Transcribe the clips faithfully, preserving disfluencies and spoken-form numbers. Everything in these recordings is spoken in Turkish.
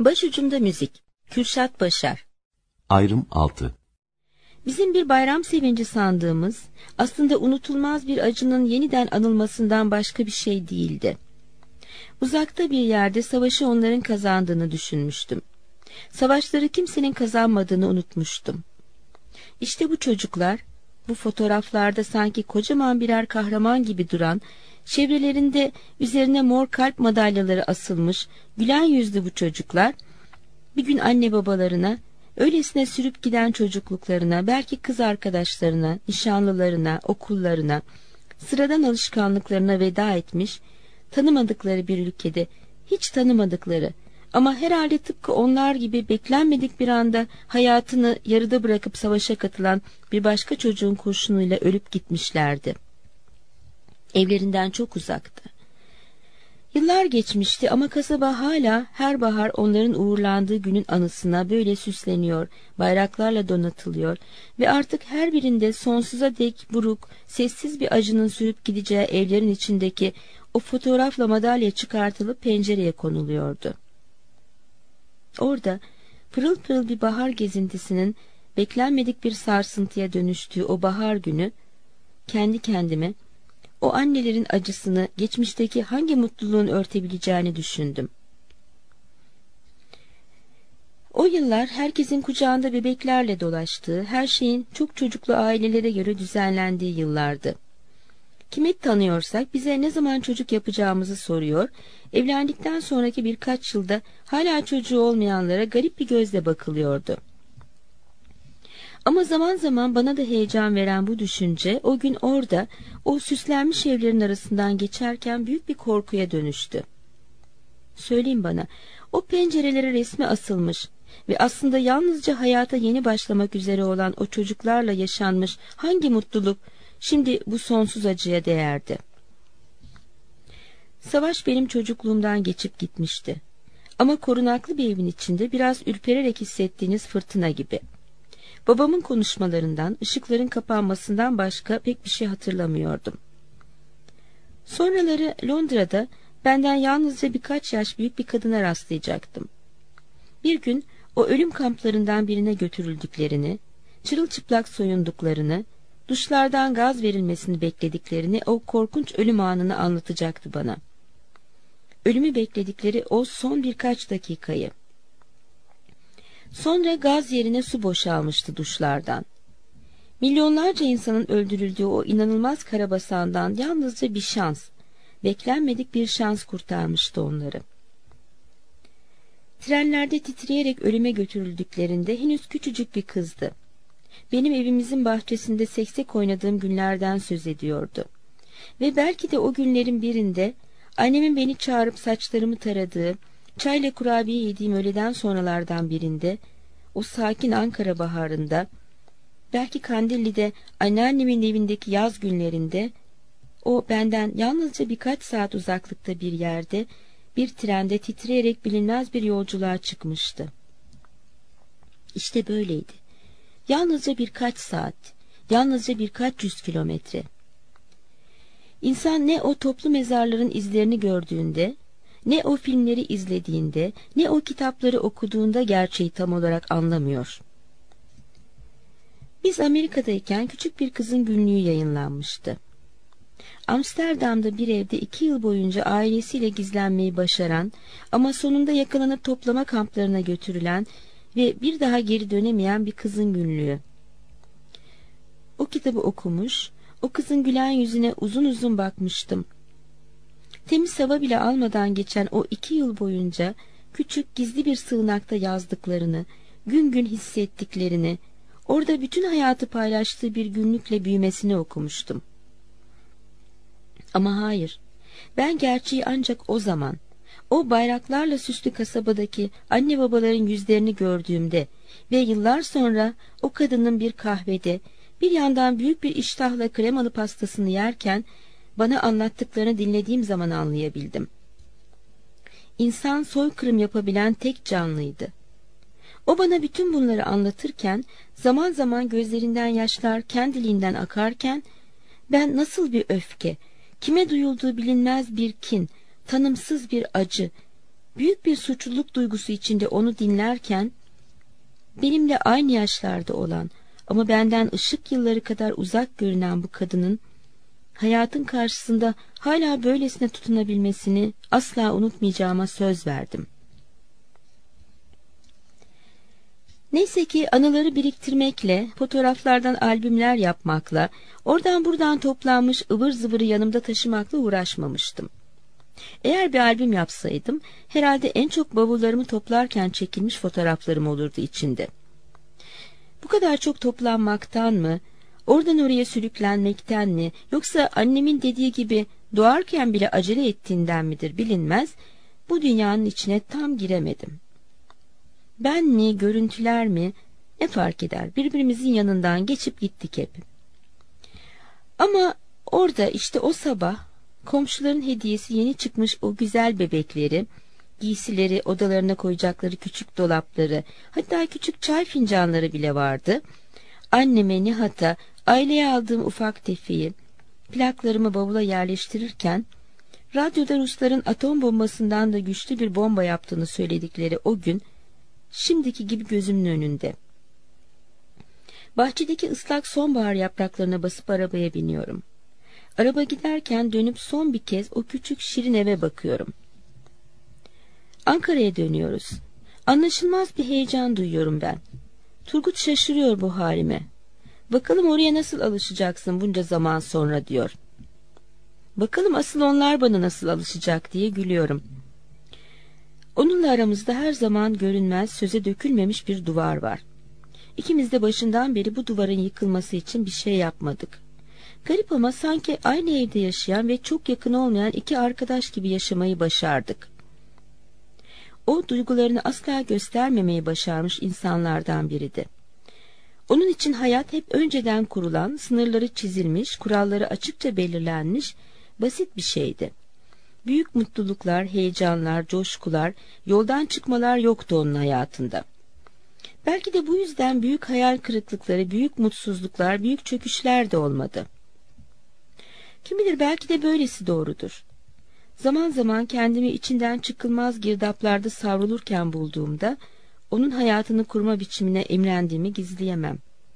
Başucumda müzik. Kürşat Başar. Ayrım altı. Bizim bir bayram sevinci sandığımız, aslında unutulmaz bir acının yeniden anılmasından başka bir şey değildi. Uzakta bir yerde savaşı onların kazandığını düşünmüştüm. Savaşları kimsenin kazanmadığını unutmuştum. İşte bu çocuklar, bu fotoğraflarda sanki kocaman birer kahraman gibi duran, çevrelerinde üzerine mor kalp madalyaları asılmış, gülen yüzlü bu çocuklar, bir gün anne babalarına, öylesine sürüp giden çocukluklarına, belki kız arkadaşlarına, nişanlılarına, okullarına, sıradan alışkanlıklarına veda etmiş, tanımadıkları bir ülkede, hiç tanımadıkları ama herhalde tıpkı onlar gibi beklenmedik bir anda hayatını yarıda bırakıp savaşa katılan bir başka çocuğun kurşunuyla ölüp gitmişlerdi. Evlerinden çok uzaktı. Yıllar geçmişti ama kasaba hala her bahar onların uğurlandığı günün anısına böyle süsleniyor, bayraklarla donatılıyor ve artık her birinde sonsuza dek buruk, sessiz bir acının sürüp gideceği evlerin içindeki o fotoğrafla madalya çıkartılıp pencereye konuluyordu. Orada pırıl pırıl bir bahar gezintisinin beklenmedik bir sarsıntıya dönüştüğü o bahar günü, kendi kendime o annelerin acısını geçmişteki hangi mutluluğun örtebileceğini düşündüm. O yıllar herkesin kucağında bebeklerle dolaştığı, her şeyin çok çocuklu ailelere göre düzenlendiği yıllardı. Kimi tanıyorsak bize ne zaman çocuk yapacağımızı soruyor, evlendikten sonraki birkaç yılda hala çocuğu olmayanlara garip bir gözle bakılıyordu. Ama zaman zaman bana da heyecan veren bu düşünce, o gün orada, o süslenmiş evlerin arasından geçerken büyük bir korkuya dönüştü. Söyleyin bana, o pencerelere resmi asılmış ve aslında yalnızca hayata yeni başlamak üzere olan o çocuklarla yaşanmış hangi mutluluk şimdi bu sonsuz acıya değerdi? Savaş benim çocukluğumdan geçip gitmişti. Ama korunaklı bir evin içinde biraz ürpererek hissettiğiniz fırtına gibi. Babamın konuşmalarından, ışıkların kapanmasından başka pek bir şey hatırlamıyordum. Sonraları Londra'da benden yalnızca birkaç yaş büyük bir kadına rastlayacaktım. Bir gün o ölüm kamplarından birine götürüldüklerini, çırılçıplak soyunduklarını, duşlardan gaz verilmesini beklediklerini, o korkunç ölüm anını anlatacaktı bana. Ölümü bekledikleri o son birkaç dakikayı. Sonra gaz yerine su boşalmıştı duşlardan. Milyonlarca insanın öldürüldüğü o inanılmaz karabasandan yalnızca bir şans, beklenmedik bir şans kurtarmıştı onları. Trenlerde titreyerek ölüme götürüldüklerinde henüz küçücük bir kızdı. Benim evimizin bahçesinde seksek oynadığım günlerden söz ediyordu. Ve belki de o günlerin birinde annemin beni çağırıp saçlarımı taradığı, çayla kurabiye yediğim öğleden sonralardan birinde, o sakin Ankara baharında, belki Kandilli'de anneannemin evindeki yaz günlerinde, o benden yalnızca birkaç saat uzaklıkta bir yerde, bir trende titreyerek bilinmez bir yolculuğa çıkmıştı. İşte böyleydi. Yalnızca birkaç saat, yalnızca birkaç yüz kilometre. İnsan ne o toplu mezarların izlerini gördüğünde, ne o filmleri izlediğinde, ne o kitapları okuduğunda gerçeği tam olarak anlamıyor. Biz Amerika'dayken küçük bir kızın günlüğü yayınlanmıştı. Amsterdam'da bir evde iki yıl boyunca ailesiyle gizlenmeyi başaran ama sonunda yakalanıp toplama kamplarına götürülen ve bir daha geri dönemeyen bir kızın günlüğü. O kitabı okumuş, o kızın gülen yüzüne uzun uzun bakmıştım. Temiz hava bile almadan geçen o iki yıl boyunca küçük gizli bir sığınakta yazdıklarını, gün gün hissettiklerini, orada bütün hayatı paylaştığı bir günlükle büyümesini okumuştum. Ama hayır, ben gerçeği ancak o zaman, o bayraklarla süslü kasabadaki anne babaların yüzlerini gördüğümde ve yıllar sonra o kadının bir kahvede, bir yandan büyük bir iştahla kremalı pastasını yerken, bana anlattıklarını dinlediğim zaman anlayabildim. İnsan soykırım yapabilen tek canlıydı. O bana bütün bunları anlatırken, zaman zaman gözlerinden yaşlar kendiliğinden akarken, ben nasıl bir öfke, kime duyulduğu bilinmez bir kin, tanımsız bir acı, Büyük bir suçluluk duygusu içinde onu dinlerken, benimle aynı yaşlarda olan ama benden ışık yılları kadar uzak görünen bu kadının hayatın karşısında hala böylesine tutunabilmesini asla unutmayacağıma söz verdim. Neyse ki anıları biriktirmekle, fotoğraflardan albümler yapmakla, oradan buradan toplanmış ıvır zıvırı yanımda taşımakla uğraşmamıştım. Eğer bir albüm yapsaydım, herhalde en çok bavullarımı toplarken çekilmiş fotoğraflarım olurdu içinde. Bu kadar çok toplanmaktan mı, oradan oraya sürüklenmekten mi, yoksa annemin dediği gibi doğarken bile acele ettiğinden midir bilinmez, bu dünyanın içine tam giremedim. Ben mi, görüntüler mi, ne fark eder, birbirimizin yanından geçip gittik hep. Ama orada işte o sabah, komşuların hediyesi yeni çıkmış o güzel bebekleri, giysileri, odalarına koyacakları küçük dolapları, hatta küçük çay fincanları bile vardı. Anneme, Nihat'a, aileye aldığım ufak tefeyi, plaklarımı bavula yerleştirirken, radyoda Rusların atom bombasından da güçlü bir bomba yaptığını söyledikleri o gün, şimdiki gibi gözümün önünde. Bahçedeki ıslak sonbahar yapraklarına basıp arabaya biniyorum. Araba giderken dönüp son bir kez o küçük şirin eve bakıyorum. Ankara'ya dönüyoruz. Anlaşılmaz bir heyecan duyuyorum ben. Turgut şaşırıyor bu halime. Bakalım oraya nasıl alışacaksın bunca zaman sonra diyor. Bakalım asıl onlar bana nasıl alışacak diye gülüyorum. Onunla aramızda her zaman görünmez, söze dökülmemiş bir duvar var. İkimiz de başından beri bu duvarın yıkılması için bir şey yapmadık. Garip ama sanki aynı evde yaşayan ve çok yakın olmayan iki arkadaş gibi yaşamayı başardık. O duygularını asla göstermemeyi başarmış insanlardan biriydi. Onun için hayat hep önceden kurulan, sınırları çizilmiş, kuralları açıkça belirlenmiş, basit bir şeydi. Büyük mutluluklar, heyecanlar, coşkular, yoldan çıkmalar yoktu onun hayatında. Belki de bu yüzden büyük hayal kırıklıkları, büyük mutsuzluklar, büyük çöküşler de olmadı. Kim bilir, belki de böylesi doğrudur. Zaman zaman kendimi içinden çıkılmaz girdaplarda savrulurken bulduğumda, onun hayatını kurma biçimine imrendiğimi gizleyemem.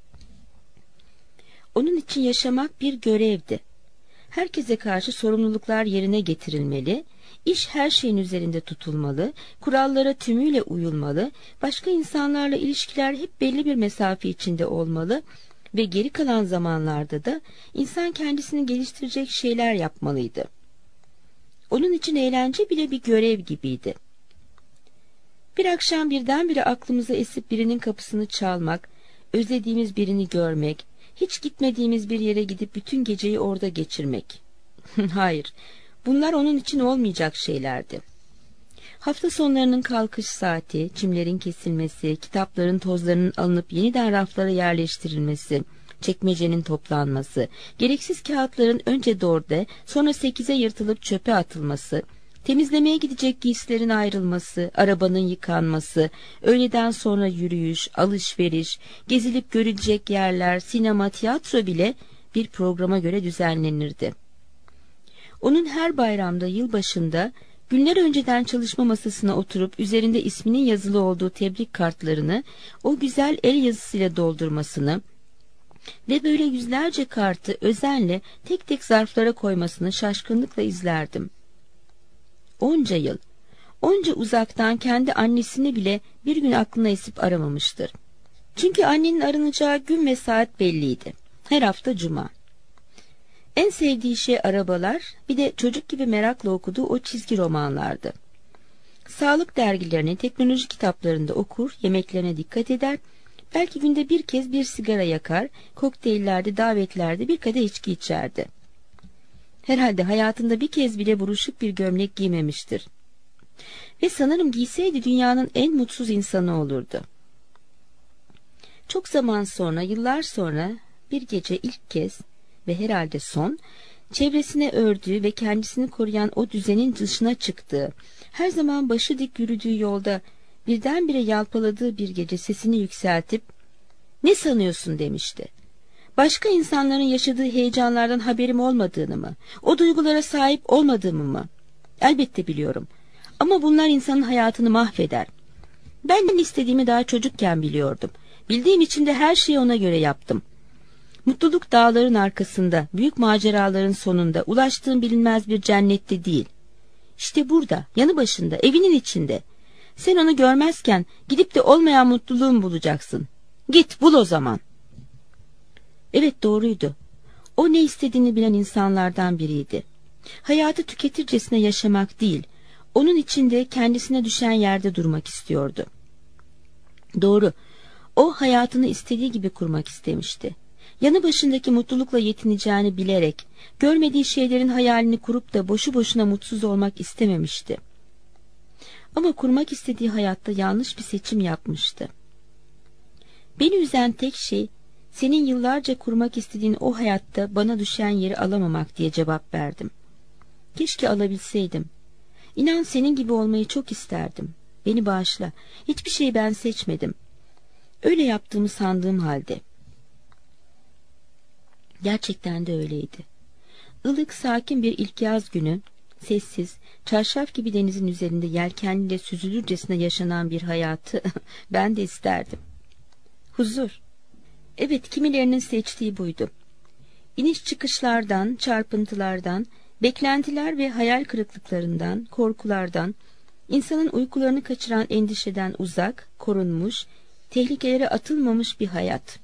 Onun için yaşamak bir görevdi. Herkese karşı sorumluluklar yerine getirilmeli, iş her şeyin üzerinde tutulmalı, kurallara tümüyle uyulmalı, başka insanlarla ilişkiler hep belli bir mesafe içinde olmalı ve geri kalan zamanlarda da insan kendisini geliştirecek şeyler yapmalıydı. Onun için eğlence bile bir görev gibiydi. Bir akşam birdenbire aklımıza esip birinin kapısını çalmak, özlediğimiz birini görmek, hiç gitmediğimiz bir yere gidip bütün geceyi orada geçirmek. Hayır, bunlar onun için olmayacak şeylerdi. Hafta sonlarının kalkış saati, çimlerin kesilmesi, kitapların tozlarının alınıp yeniden raflara yerleştirilmesi, çekmecenin toplanması, gereksiz kağıtların önce dörde, sonra sekize yırtılıp çöpe atılması, temizlemeye gidecek giysilerin ayrılması, arabanın yıkanması, öğleden sonra yürüyüş, alışveriş, gezilip görülecek yerler, sinema, tiyatro bile bir programa göre düzenlenirdi. Onun her bayramda, yılbaşında, günler önceden çalışma masasına oturup üzerinde isminin yazılı olduğu tebrik kartlarını o güzel el yazısıyla doldurmasını ve böyle yüzlerce kartı özenle tek tek zarflara koymasını şaşkınlıkla izlerdim. Onca yıl, onca uzaktan kendi annesini bile bir gün aklına esip aramamıştır. Çünkü annenin aranacağı gün ve saat belliydi. Her hafta cuma. En sevdiği şey arabalar, bir de çocuk gibi merakla okuduğu o çizgi romanlardı. Sağlık dergilerini, teknoloji kitaplarında okur, yemeklerine dikkat eder, belki günde bir kez bir sigara yakar, kokteyllerde, davetlerde bir kadeh içki içerdi. Herhalde hayatında bir kez bile buruşuk bir gömlek giymemiştir. Ve sanırım giyseydi dünyanın en mutsuz insanı olurdu. Çok zaman sonra, yıllar sonra bir gece ilk kez ve herhalde son, çevresine ördüğü ve kendisini koruyan o düzenin dışına çıktığı, her zaman başı dik yürüdüğü yolda birdenbire yalpaladığı bir gece sesini yükseltip "Ne sanıyorsun?" demişti. Başka insanların yaşadığı heyecanlardan haberim olmadığını mı, o duygulara sahip olmadığımı mı? Elbette biliyorum. Ama bunlar insanın hayatını mahveder. Ben ne istediğimi daha çocukken biliyordum. Bildiğim için de her şeyi ona göre yaptım. Mutluluk dağların arkasında, büyük maceraların sonunda, ulaştığım bilinmez bir cennette değil. İşte burada, yanı başında, evinin içinde. Sen onu görmezken gidip de olmayan mutluluğu bulacaksın. Git bul o zaman. Evet, doğruydu. O ne istediğini bilen insanlardan biriydi. Hayatı tüketircesine yaşamak değil, onun içinde kendisine düşen yerde durmak istiyordu. Doğru, o hayatını istediği gibi kurmak istemişti. Yanı başındaki mutlulukla yetineceğini bilerek, görmediği şeylerin hayalini kurup da boşu boşuna mutsuz olmak istememişti. Ama kurmak istediği hayatta yanlış bir seçim yapmıştı. Beni üzen tek şey, senin yıllarca kurmak istediğin o hayatta bana düşen yeri alamamak diye cevap verdim. Keşke alabilseydim. İnan senin gibi olmayı çok isterdim. Beni bağışla. Hiçbir şeyi ben seçmedim. Öyle yaptığımı sandığım halde. Gerçekten de öyleydi. Ilık, sakin bir ilk yaz günü, sessiz, çarşaf gibi denizin üzerinde yelkenliyle süzülürcesine yaşanan bir hayatı ben de isterdim. Huzur. Evet, kimilerinin seçtiği buydu. İniş çıkışlardan, çarpıntılardan, beklentiler ve hayal kırıklıklarından, korkulardan, insanın uykularını kaçıran endişeden uzak, korunmuş, tehlikelere atılmamış bir hayat.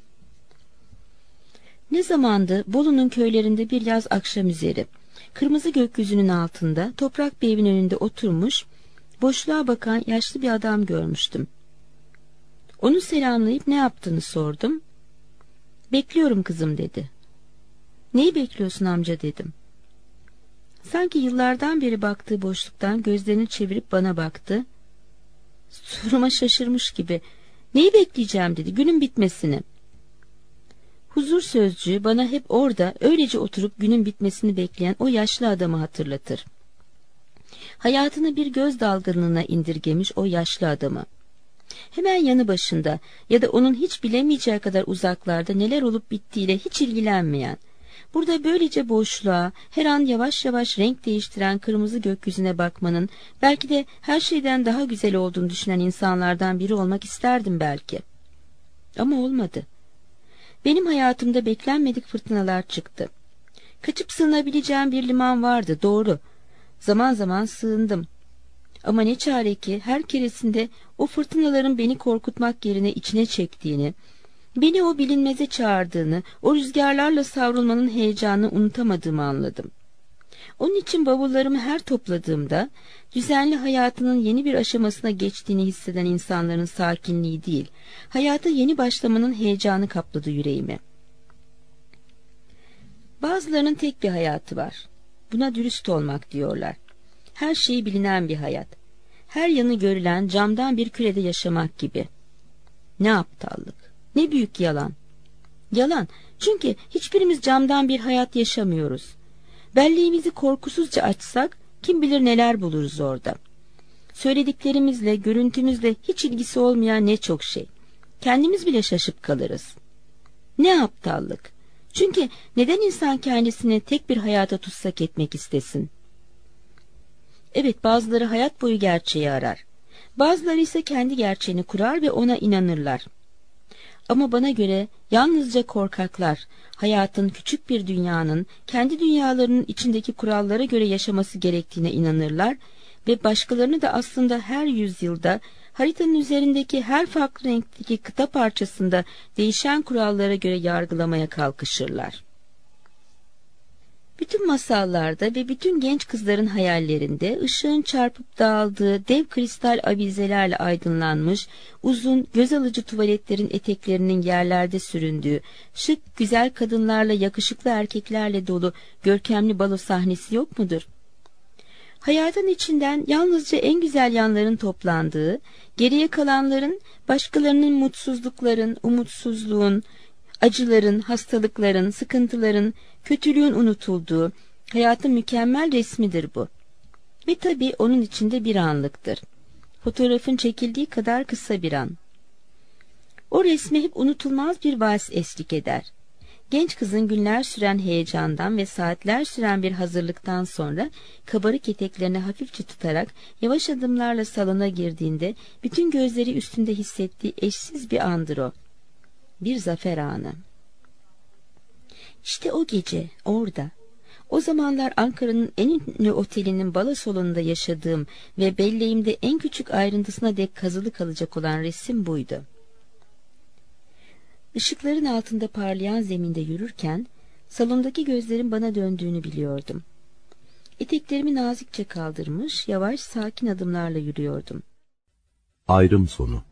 Ne zamandı Bolu'nun köylerinde bir yaz akşam üzeri, kırmızı gökyüzünün altında toprak bir evin önünde oturmuş, boşluğa bakan yaşlı bir adam görmüştüm. Onu selamlayıp ne yaptığını sordum. "Bekliyorum kızım," dedi. "Neyi bekliyorsun amca?" dedim. Sanki yıllardan beri baktığı boşluktan gözlerini çevirip bana baktı. Soruma şaşırmış gibi, "Neyi bekleyeceğim?" dedi, "günün bitmesini." Huzur sözcüğü bana hep orada öylece oturup günün bitmesini bekleyen o yaşlı adamı hatırlatır. Hayatını bir göz dalgınlığına indirgemiş o yaşlı adamı. Hemen yanı başında ya da onun hiç bilemeyeceği kadar uzaklarda neler olup bittiğiyle hiç ilgilenmeyen, burada böylece boşluğa, her an yavaş yavaş renk değiştiren kırmızı gökyüzüne bakmanın belki de her şeyden daha güzel olduğunu düşünen insanlardan biri olmak isterdim belki. Ama olmadı. Benim hayatımda beklenmedik fırtınalar çıktı. Kaçıp sığınabileceğim bir liman vardı, doğru. Zaman zaman sığındım. Ama ne çare ki her keresinde o fırtınaların beni korkutmak yerine içine çektiğini, beni o bilinmeze çağırdığını, o rüzgarlarla savrulmanın heyecanını unutamadığımı anladım. Onun için bavullarımı her topladığımda, düzenli hayatının yeni bir aşamasına geçtiğini hisseden insanların sakinliği değil, hayata yeni başlamanın heyecanı kapladı yüreğimi. Bazılarının tek bir hayatı var. Buna dürüst olmak diyorlar. Her şeyi bilinen bir hayat. Her yanı görülen camdan bir kürede yaşamak gibi. Ne aptallık, ne büyük yalan. Yalan, çünkü hiçbirimiz camdan bir hayat yaşamıyoruz. Belleğimizi korkusuzca açsak, kim bilir neler buluruz orada. Söylediklerimizle, görüntümüzle hiç ilgisi olmayan ne çok şey. Kendimiz bile şaşıp kalırız. Ne aptallık. Çünkü neden insan kendisini tek bir hayata tutsak etmek istesin? Evet, bazıları hayat boyu gerçeği arar. Bazıları ise kendi gerçeğini kurar ve ona inanırlar. Ama bana göre yalnızca korkaklar, hayatın küçük bir dünyanın kendi dünyalarının içindeki kurallara göre yaşaması gerektiğine inanırlar ve başkalarını da aslında her yüzyılda haritanın üzerindeki her farklı renkteki kıta parçasında değişen kurallara göre yargılamaya kalkışırlar. Bütün masallarda ve bütün genç kızların hayallerinde ışığın çarpıp dağıldığı dev kristal avizelerle aydınlanmış, uzun, göz alıcı tuvaletlerin eteklerinin yerlerde süründüğü, şık, güzel kadınlarla, yakışıklı erkeklerle dolu görkemli balo sahnesi yok mudur? Hayatın içinden yalnızca en güzel yanların toplandığı, geriye kalanların, başkalarının mutsuzlukların, umutsuzluğun, acıların, hastalıkların, sıkıntıların, kötülüğün unutulduğu, hayatın mükemmel resmidir bu. Ve tabii onun içinde bir anlıktır. Fotoğrafın çekildiği kadar kısa bir an. O resme hep unutulmaz bir vals eşlik eder. Genç kızın günler süren heyecandan ve saatler süren bir hazırlıktan sonra kabarık eteklerini hafifçe tutarak yavaş adımlarla salona girdiğinde bütün gözleri üstünde hissettiği eşsiz bir andır o. Bir zafer anı. İşte o gece orada. O zamanlar Ankara'nın en ünlü otelinin balo salonunda yaşadığım ve belleğimde en küçük ayrıntısına dek kazılı kalacak olan resim buydu. Işıkların altında parlayan zeminde yürürken salondaki gözlerin bana döndüğünü biliyordum. Eteklerimi nazikçe kaldırmış, yavaş, sakin adımlarla yürüyordum. Ayrım sonu.